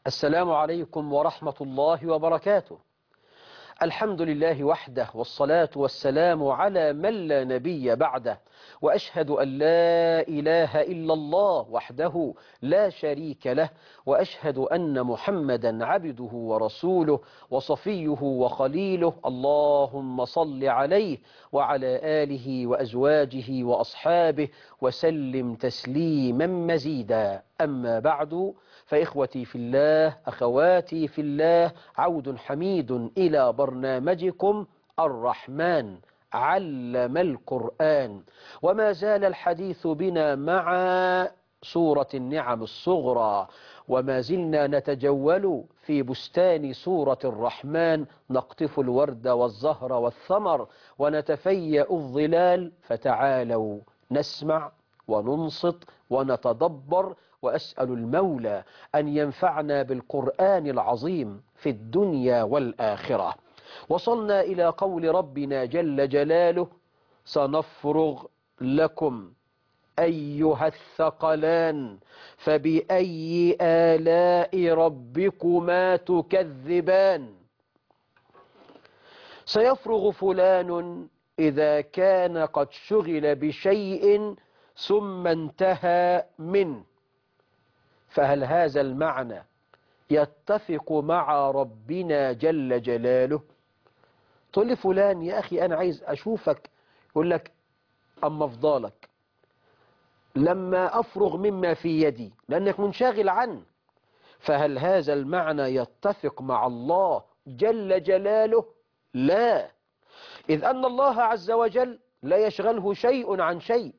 السلام عليكم ورحمة الله وبركاته. الحمد لله وحده، والصلاة والسلام على من لا نبي بعده، وأشهد أن لا إله إلا الله وحده لا شريك له، وأشهد أن محمدا عبده ورسوله وصفيه وخليله. اللهم صل عليه وعلى آله وأزواجه وأصحابه وسلم تسليما مزيدا. أما بعد، فإخوتي في الله، أخواتي في الله، عود حميد إلى برنامجكم الرحمن علم القرآن. وما زال الحديث بنا مع سورة النعم الصغرى، وما زلنا نتجول في بستان سورة الرحمن، نقطف الورد والزهر والثمر ونتفيأ الظلال. فتعالوا نسمع وننصت ونتدبر، وأسأل المولى أن ينفعنا بالقرآن العظيم في الدنيا والآخرة. وصلنا إلى قول ربنا جل جلاله: سنفرغ لكم أيها الثقلان فبأي آلاء ربكما تكذبان. سيفرغ فلان إذا كان قد شغل بشيء ثم انتهى منه، فهل هذا المعنى يتفق مع ربنا جل جلاله؟ تقول لي فلان يا أخي أنا عايز أشوفك، يقول لك أما أفضالك لما أفرغ مما في يدي، لأنك منشغل عنه. فهل هذا المعنى يتفق مع الله جل جلاله؟ لا، إذ أن الله عز وجل لا يشغله شيء عن شيء،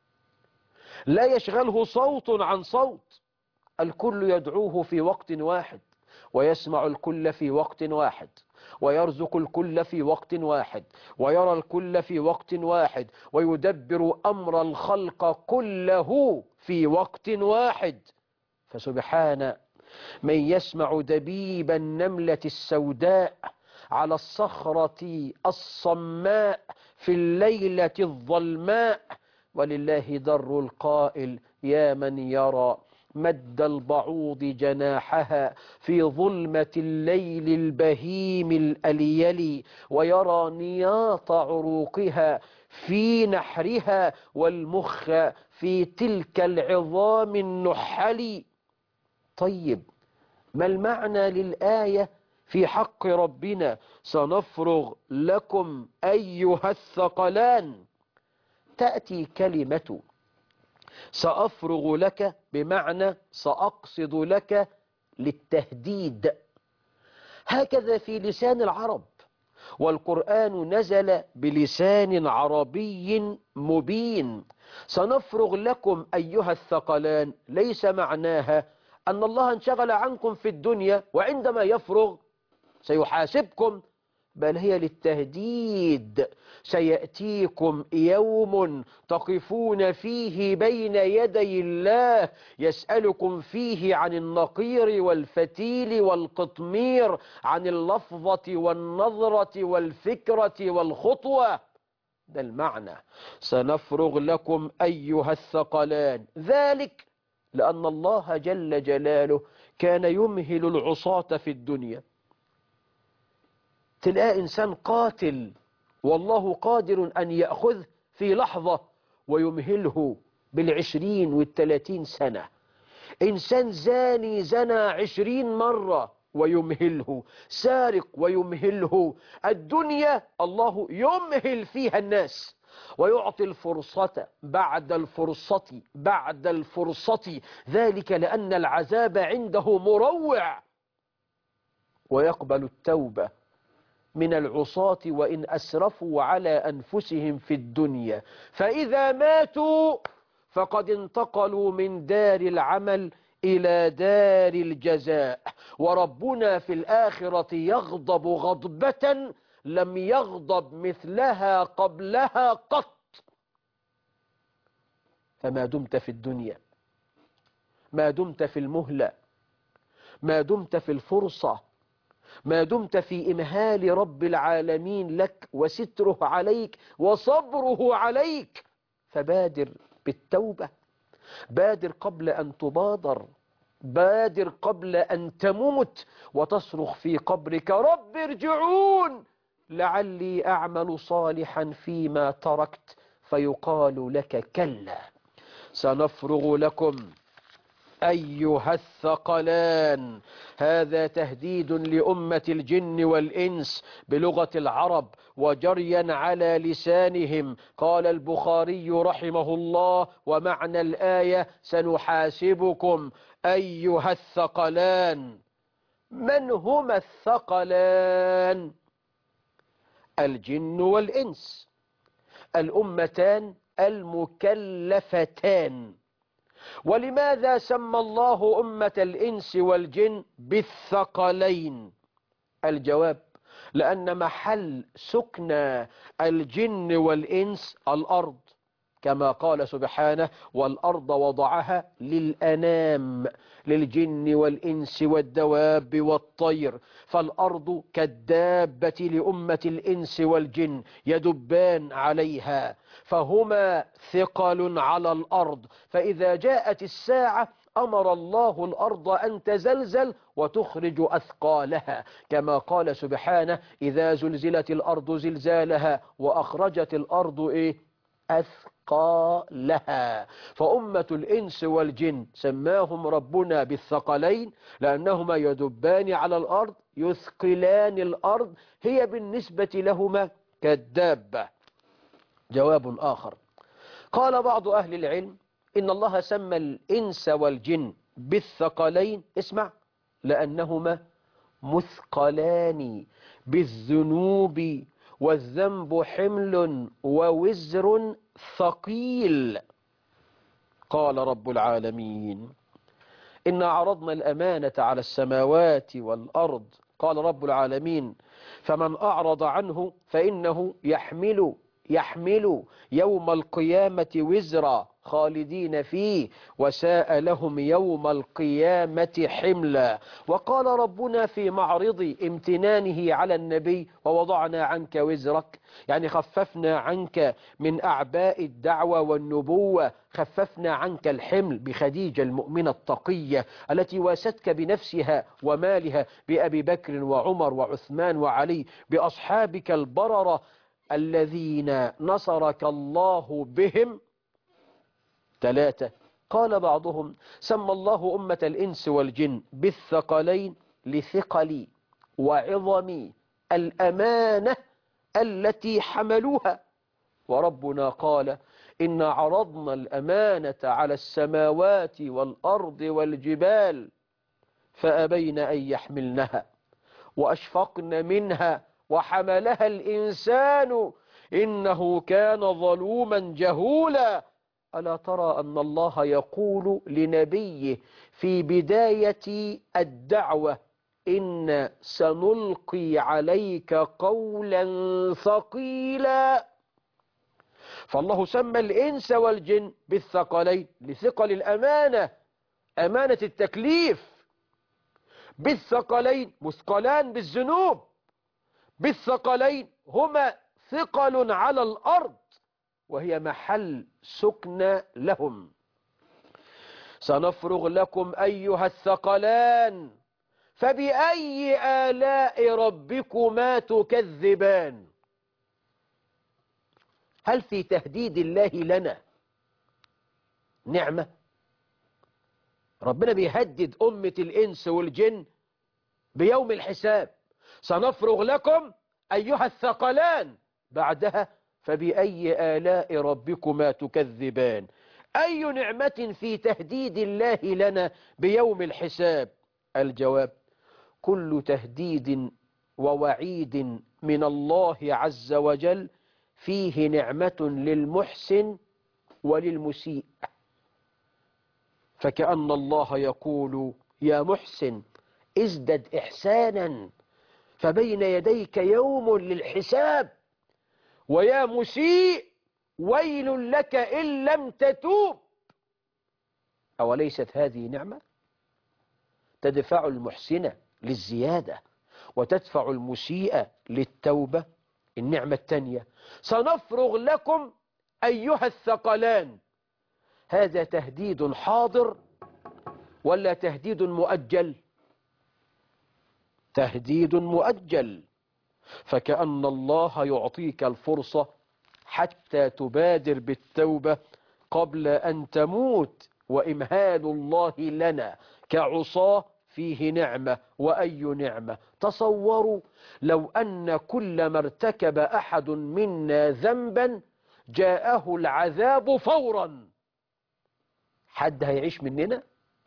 لا يشغله صوت عن صوت. الكل يدعوه في وقت واحد، ويسمع الكل في وقت واحد، ويرزق الكل في وقت واحد، ويرى الكل في وقت واحد، ويدبر أمر الخلق كله في وقت واحد. فسبحان من يسمع دبيب النملة السوداء على الصخرة الصماء في الليلة الظلماء. ولله در القائل: يا من يرى مد البعوض جناحها في ظلمة الليل البهيم الأليل، ويرى نياط عروقها في نحرها، والمخ في تلك العظام النحل. طيب، ما المعنى للآية في حق ربنا سنفرغ لكم أيها الثقلان؟ تأتي كلمة سأفرغ لك بمعنى سأقصد لك للتهديد، هكذا في لسان العرب، والقرآن نزل بلسان عربي مبين. سنفرغ لكم أيها الثقلان ليس معناها أن الله انشغل عنكم في الدنيا وعندما يفرغ سيحاسبكم، بل هي للتهديد. سيأتيكم يوم تقفون فيه بين يدي الله يسألكم فيه عن النقير والفتيل والقطمير، عن اللفظة والنظرة والفكرة والخطوة. ده المعنى سنفرغ لكم أيها الثقلان، ذلك لأن الله جل جلاله كان يمهل العصاة في الدنيا. تلاقي إنسان قاتل والله قادر أن يأخذ في لحظة ويمهله بالعشرين والثلاثين سنة. إنسان زاني زنى 20 مرة ويمهله، سارق ويمهله. الدنيا الله يمهل فيها الناس ويعطي الفرصة بعد الفرصة بعد الفرصة، ذلك لأن العذاب عنده مروع، ويقبل التوبة من العصاة وإن أسرفوا على أنفسهم في الدنيا، فإذا ماتوا فقد انتقلوا من دار العمل إلى دار الجزاء، وربنا في الآخرة يغضب غضبة لم يغضب مثلها قبلها قط. فما دمت في الدنيا، ما دمت في المهلة، ما دمت في الفرصة، ما دمت في إمهال رب العالمين لك وستره عليك وصبره عليك، فبادر بالتوبة، بادر قبل أن تبادر، بادر قبل أن تموت وتصرخ في قبرك رب ارجعون لعلي أعمل صالحا فيما تركت، فيقال لك كلا سنفرغ لكم أيها الثقلان. هذا تهديد لأمة الجن والإنس بلغة العرب وجريا على لسانهم. قال البخاري رحمه الله: ومعنى الآية سنحاسبكم أيها الثقلان. من هما الثقلان؟ الجن والإنس، الأمتان المكلفتان. ولماذا سمى الله أمة الإنس والجن بالثقلين؟ الجواب: لأن محل سكن الجن والإنس الأرض، كما قال سبحانه: والأرض وضعها للأنام، للجن والإنس والدواب والطير. فالأرض كالدابة لأمة الإنس والجن يدبان عليها، فهما ثقل على الأرض. فإذا جاءت الساعة أمر الله الأرض أن تزلزل وتخرج أثقالها، كما قال سبحانه: إذا زلزلت الأرض زلزالها وأخرجت الأرض أثقالها. فأمة الإنس والجن سماهم ربنا بالثقلين لأنهما يدبان على الأرض، يثقلان الأرض، هي بالنسبة لهما كالدابة. جواب آخر: قال بعض أهل العلم إن الله سمى الإنس والجن بالثقلين، اسمع، لأنهما مثقلان بالذنوب، والذنب حمل ووزر ثقيل. قال رب العالمين: إنا عرضنا الأمانة على السماوات والأرض. قال رب العالمين: فمن أعرض عنه فإنه يحمل يوم القيامة وزرا خالدين فيه وساء لهم يوم القيامة حملا. وقال ربنا في معرض امتنانه على النبي: ووضعنا عنك وزرك، يعني خففنا عنك من أعباء الدعوة والنبوة، خففنا عنك الحمل بخديجة المؤمنة التقية التي واستك بنفسها ومالها، بأبي بكر وعمر وعثمان وعلي، بأصحابك البررة الذين نصرك الله بهم. 3. قال بعضهم: سمى الله أمة الإنس والجن بالثقلين لثقل وعظم الأمانة التي حملوها. وربنا قال: إنا عرضنا الأمانة على السماوات والأرض والجبال فأبين أن يحملنها وأشفقن منها وحملها الإنسان إنه كان ظلوما جهولا. ألا ترى أن الله يقول لنبيه في بداية الدعوة: إن سنلقي عليك قولا ثقيلا. فالله سمى الإنس والجن بالثقلين لثقل الأمانة، أمانة التكليف. بالثقلين مثقلان بالذنوب، بالثقلين هما ثقل على الأرض وهي محل سكن لهم. سنفرغ لكم أيها الثقلان فبأي آلاء ربكما تكذبان. هل في تهديد الله لنا نعمة؟ ربنا بيهدد أمة الإنس والجن بيوم الحساب: سنفرغ لكم أيها الثقلان، بعدها فبأي آلاء ربكما تكذبان. أي نعمة في تهديد الله لنا بيوم الحساب؟ الجواب: كل تهديد ووعيد من الله عز وجل فيه نعمة للمحسن وللمسيء. فكأن الله يقول: يا محسن ازدد إحسانا فبين يديك يوم للحساب، ويا مسيء ويل لك إن لم تتوب. أوليست هذه نعمة تدفع المحسن للزيادة وتدفع المسيء للتوبة؟ النعمة الثانية: سنفرغ لكم أيها الثقلان. هذا تهديد حاضر ولا تهديد مؤجل؟ تهديد مؤجل. فكأن الله يعطيك الفرصة حتى تبادر بالتوبة قبل أن تموت. وإمهال الله لنا كعصاه فيه نعمة، وأي نعمة. تصوروا لو أن كلما ارتكب أحد منا ذنبا جاءه العذاب فورا، حد هيعيش مننا؟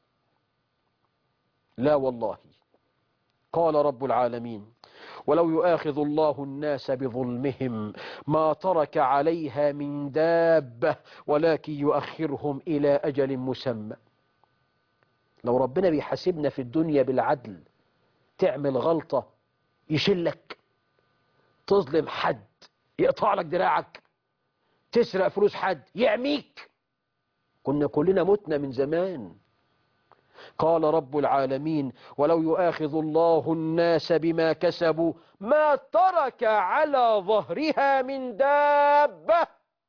لا والله. قال رب العالمين: ولو يؤاخذ الله الناس بظلمهم ما ترك عليها من دابة ولكن يؤخرهم إلى أجل مسمى. لو ربنا بيحاسبنا في الدنيا بالعدل، تعمل غلطة يشلك، تظلم حد يقطع لك دراعك، تسرق فلوس حد يعميك، كنا كلنا متنا من زمان. قال رب العالمين: ولو يؤاخذ الله الناس بما كسبوا ما ترك على ظهرها من دابة،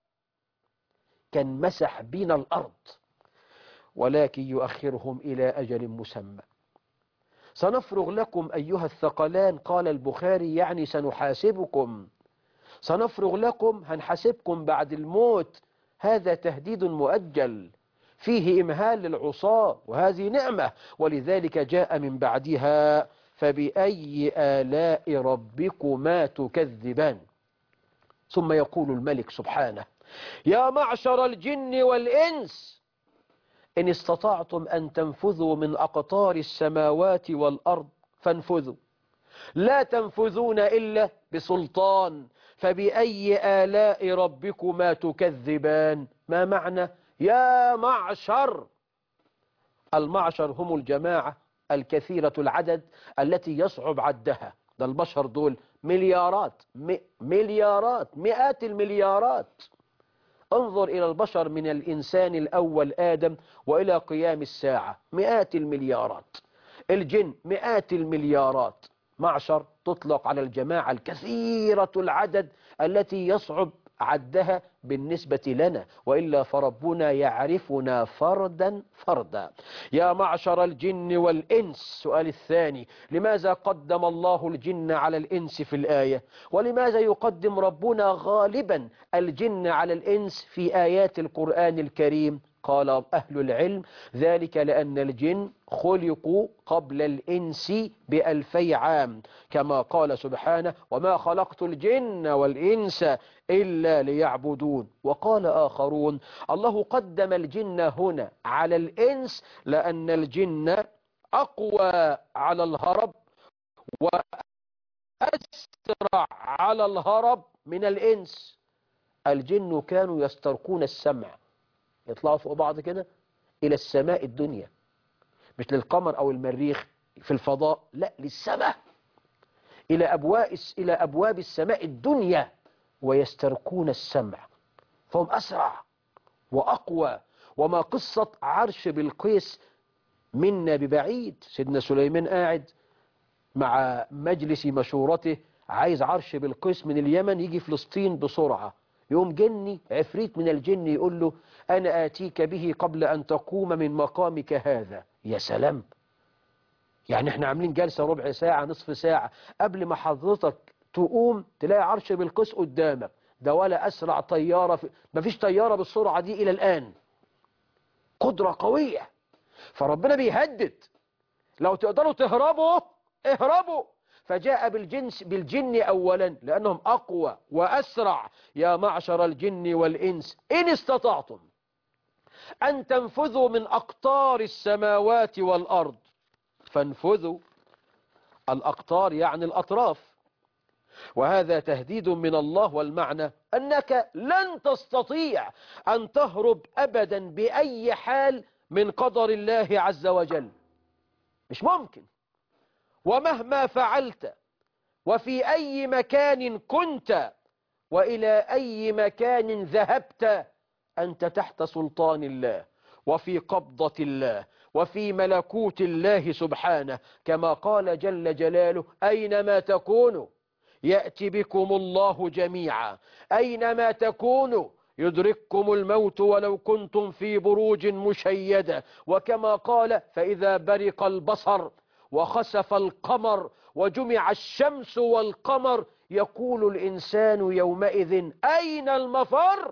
كان مسح بنا الأرض، ولكن يؤخرهم إلى أجل مسمى. سنفرغ لكم أيها الثقلان، قال البخاري يعني سنحاسبكم، سنفرغ لكم، هنحاسبكم بعد الموت. هذا تهديد مؤجل فيه إمهال للعصاة، وهذه نعمة. ولذلك جاء من بعدها: فبأي آلاء ربكما تكذبان. ثم يقول الملك سبحانه: يا معشر الجن والإنس إن استطعتم أن تنفذوا من أقطار السماوات والأرض فانفذوا، لا تنفذون إلا بسلطان، فبأي آلاء ربكما تكذبان. ما معنى يا معشر؟ المعشر هم الجماعة الكثيرة العدد التي يصعب عدها. ده البشر دول مليارات، مليارات، مئات المليارات. انظر إلى البشر من الإنسان الأول آدم وإلى قيام الساعة، مئات المليارات. الجن مئات المليارات. معشر تطلق على الجماعة الكثيرة العدد التي يصعب عدها بالنسبة لنا، وإلا فربنا يعرفنا فردا فردا. يا معشر الجن والإنس. السؤال الثاني: لماذا قدم الله الجن على الإنس في الآية؟ ولماذا يقدم ربنا غالبا الجن على الإنس في آيات القرآن الكريم؟ قال أهل العلم: ذلك لأن الجن خلقوا قبل الإنس ب2000 عام، كما قال سبحانه: وما خلقت الجن والإنس إلا ليعبدون. وقال آخرون: الله قدم الجن هنا على الإنس لأن الجن أقوى على الهرب وأسرع على الهرب من الإنس. الجن كانوا يسترقون السمع، يطلعوا فوق بعض كده إلى السماء الدنيا، مش للقمر أو المريخ في الفضاء، لا، للسماء، إلى أبواب السماء الدنيا، ويسترقون السمع، فهم أسرع وأقوى. وما قصة عرش بلقيس منا ببعيد. سيدنا سليمان قاعد مع مجلس مشورته، عايز عرش بلقيس من اليمن يجي فلسطين بسرعة. يوم جني عفريت من الجن يقول له: أنا آتيك به قبل أن تقوم من مقامك هذا. يا سلام، يعني احنا عاملين جلسة ربع ساعة نصف ساعة، قبل ما حضرتك تقوم تلاقي عرش بلقيس قدامك. ده ولا أسرع طيارة مفيش طيارة بالسرعة دي إلى الآن. قدرة قوية. فربنا بيهدد: لو تقدروا تهربوا اهربوا. فجاء بالجن أولا لأنهم أقوى وأسرع. يا معشر الجن والإنس إن استطعتم أن تنفذوا من أقطار السماوات والأرض فانفذوا. الأقطار يعني الأطراف، وهذا تهديد من الله، والمعنى أنك لن تستطيع أن تهرب أبدا بأي حال من قدر الله عز وجل، مش ممكن. ومهما فعلت وفي أي مكان كنت وإلى أي مكان ذهبت، أنت تحت سلطان الله وفي قبضة الله وفي ملكوت الله سبحانه، كما قال جل جلاله: أينما تكونوا يأتي بكم الله جميعا، أينما تكونوا يدرككم الموت ولو كنتم في بروج مشيدة. وكما قال فإذا برق البصر وخسف القمر وجمع الشمس والقمر يقول الإنسان يومئذ أين المفر؟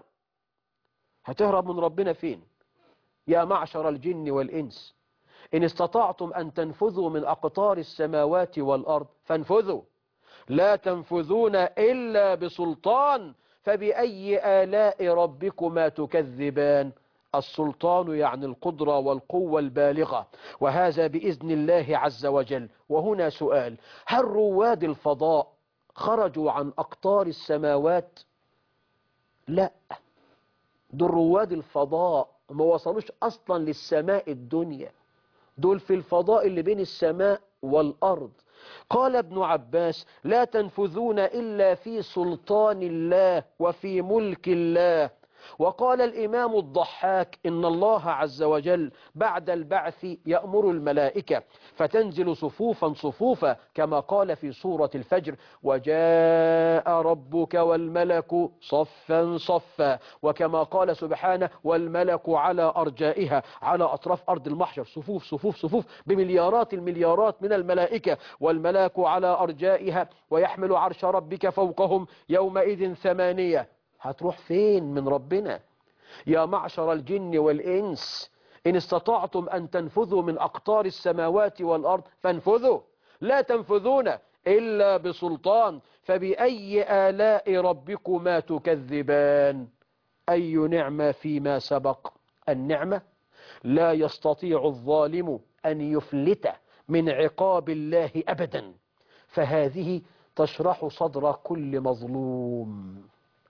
هتهرب من ربنا فين؟ يا معشر الجن والإنس إن استطعتم أن تنفذوا من أقطار السماوات والأرض فانفذوا، لا تنفذون إلا بسلطان، فبأي آلاء ربكما تكذبان؟ السلطان يعني القدرة والقوة البالغة، وهذا بإذن الله عز وجل. وهنا سؤال: هل رواد الفضاء خرجوا عن أقطار السماوات؟ لا، دول رواد الفضاء ما وصلوش أصلا للسماء الدنيا، دول في الفضاء اللي بين السماء والأرض. قال ابن عباس: لا تنفذون إلا في سلطان الله وفي ملك الله. وقال الإمام الضحاك: إن الله عز وجل بعد البعث يأمر الملائكة فتنزل صفوفا صفوفا، كما قال في سورة الفجر: وجاء ربك والملك صفا صفا. وكما قال سبحانه: والملك على أرجائها، على أطراف أرض المحشر، صفوف صفوف صفوف بمليارات المليارات من الملائكة، والملك على أرجائها ويحمل عرش ربك فوقهم يومئذ ثمانية. هتروح فين من ربنا؟ يا معشر الجن والإنس إن استطعتم أن تنفذوا من أقطار السماوات والأرض فانفذوا، لا تنفذون إلا بسلطان، فبأي آلاء ربكما تكذبان؟ أي نعمة فيما سبق؟ النعمة لا يستطيع الظالم أن يفلت من عقاب الله أبدا، فهذه تشرح صدر كل مظلوم.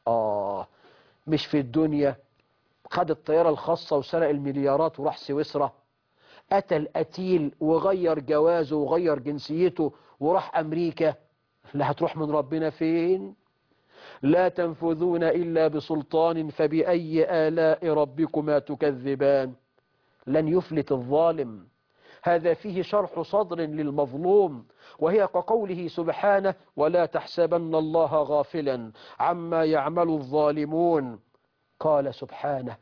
مش في الدنيا خد الطيارة الخاصة وسرق المليارات وراح سويسرا، قتل قتيل وغير جوازه وغير جنسيته وراح أمريكا، لا هتروح من ربنا فين؟ لا تنفذون إلا بسلطان، فبأي آلاء ربكما تكذبان؟ لن يفلت الظالم. هذا فيه شرح صدر للمظلوم، وهي كقوله سبحانه: ولا تحسبن الله غافلا عما يعمل الظالمون. قال سبحانه: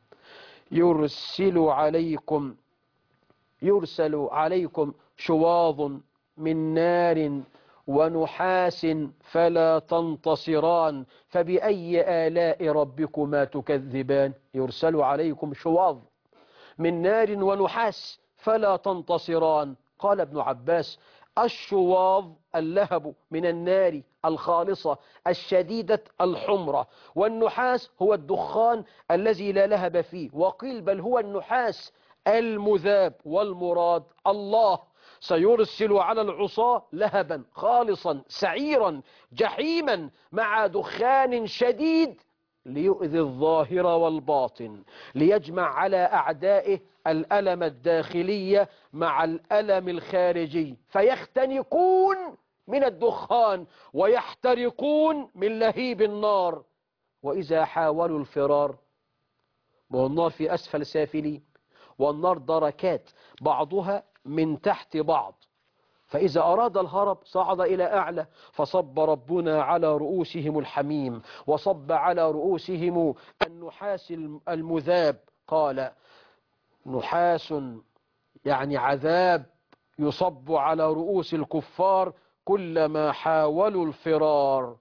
يرسل عليكم شواظ من نار ونحاس فلا تنتصران، فبأي آلاء ربكما تكذبان؟ يرسل عليكم شواظ من نار ونحاس فلا تنتصران. قال ابن عباس: الشواظ اللهب من النار الخالصة الشديدة الحمرة، والنحاس هو الدخان الذي لا لهب فيه، وقيل بل هو النحاس المذاب. والمراد الله سيرسل على العصاة لهبا خالصا سعيرا جحيما مع دخان شديد ليؤذي الظاهر والباطن، ليجمع على أعدائه الألم الداخلي مع الألم الخارجي، فيختنقون من الدخان ويحترقون من لهيب النار. وإذا حاولوا الفرار، والنار في أسفل سافلين، والنار دركات بعضها من تحت بعض، فإذا أراد الهرب صعد إلى أعلى، فصب ربنا على رؤوسهم الحميم وصب على رؤوسهم النحاس المذاب. قال: نحاس يعني عذاب يصب على رؤوس الكفار كلما حاولوا الفرار،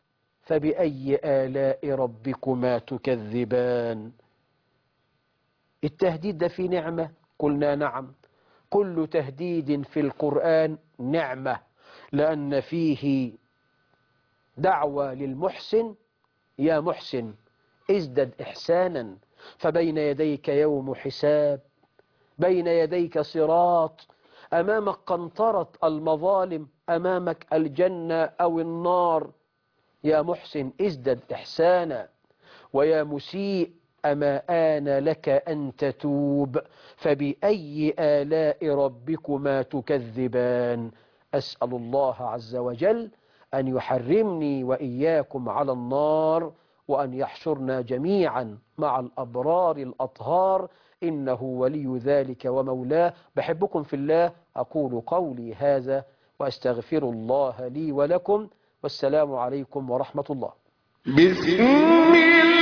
فبأي آلاء ربكما تكذبان؟ التهديد ده فيه نعمة؟ قلنا نعم، كل تهديد في القرآن نعمة، لأن فيه دعوة للمحسن: يا محسن ازدد إحسانا، فبين يديك يوم حساب، بين يديك صراط، أمامك قنطرة المظالم، أمامك الجنة أو النار. يا محسن ازدد إحسانا، ويا مسيء أما آن لك أن تتوب، فبأي آلاء ربكما تكذبان؟ أسأل الله عز وجل أن يحرمني وإياكم على النار، وأن يحشرنا جميعا مع الأبرار الأطهار، إنه ولي ذلك ومولاه. بحبكم في الله، أقول قولي هذا وأستغفر الله لي ولكم، والسلام عليكم ورحمة الله. بسم الله.